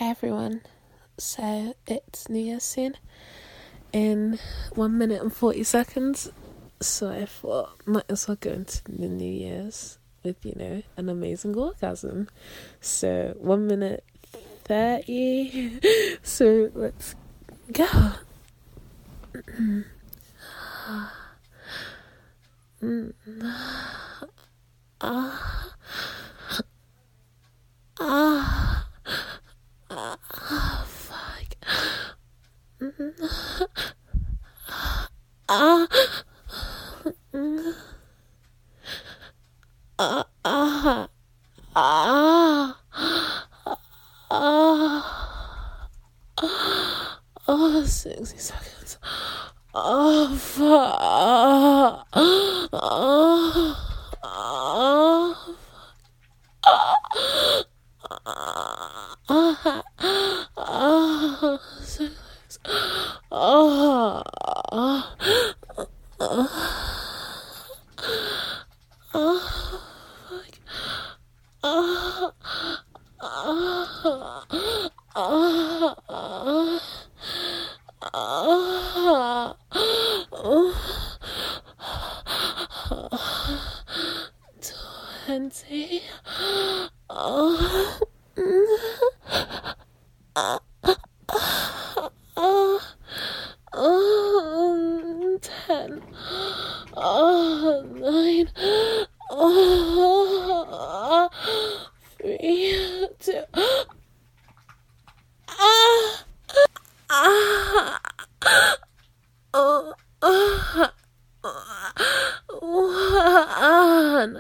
Hi everyone. So it's New Year soon in 1 minute and 40 seconds. So I thought might as well go into the New Year's with, an amazing orgasm. So 1 minute 30. So let's go. Fuck. Oh, 60 seconds. Oh, fuck. So close. Twenty. 10. 9. 3, 2. One.